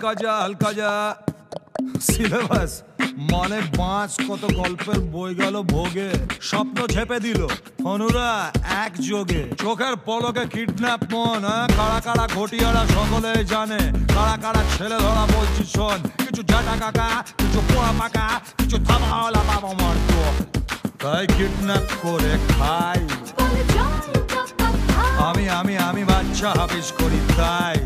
হালকা যা সিলেবাস মানে বাঁচ কত গল্পের বই গেল ভোগে স্বপ্ন ঝেপে দিল অনুরা এক যোগে চোখের পলকে কিডন্যাপ মন কারা কারা ঘটিয়ারা সকলে জানে কারা কারা ছেলে ধরা বলছি শোন কিছু জাটা কাকা কিছু পোড়া পাকা কিছু থামাওয়ালা বাবা মার তো তাই কিডন্যাপ করে খাই আমি আমি আমি বাচ্চা হাফিজ করি তাই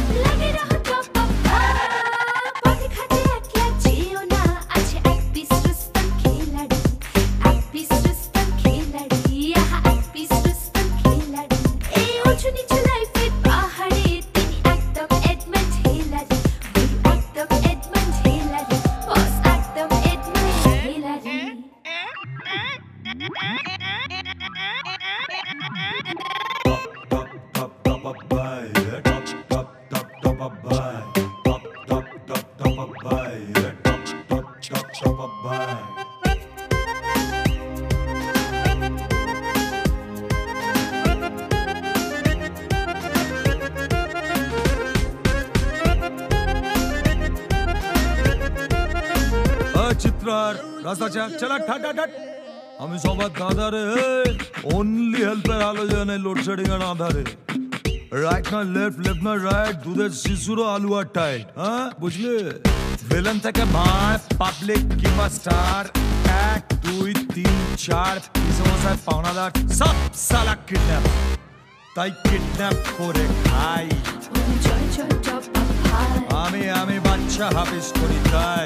চিত্রার রাস্তা চলা ঠাটা ঠাট আমি সবার দাদারে অনলি হেল্পের আলোচনায় লোডশেডিং এর আধারে রাইট না লেফট না রাইট দুধের শিশুরও আলু আর টাইট হ্যাঁ বুঝলে ভিলেন থেকে ভাই পাবলিক কিংবা স্টার 1 2 3 4 সমস্যায় পাওনাদার সব সালা কিডন্যাপ তাই কিডন্যাপ করে খাই আমি আমি বাচ্চা হাফিজ করি তাই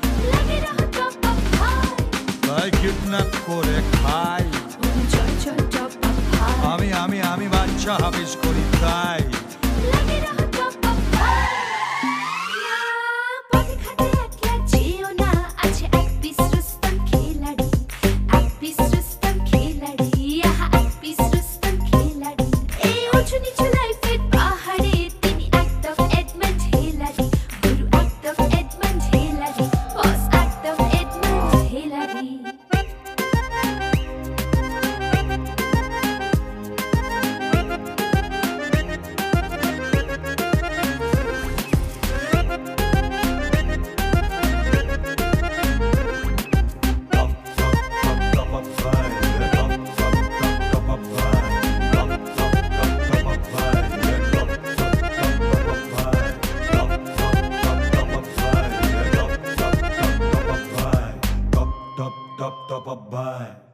কিডন্যাপ করে খাই আমি আমি আমি বাচ্চা হাফিজ করি তাই Top, bye.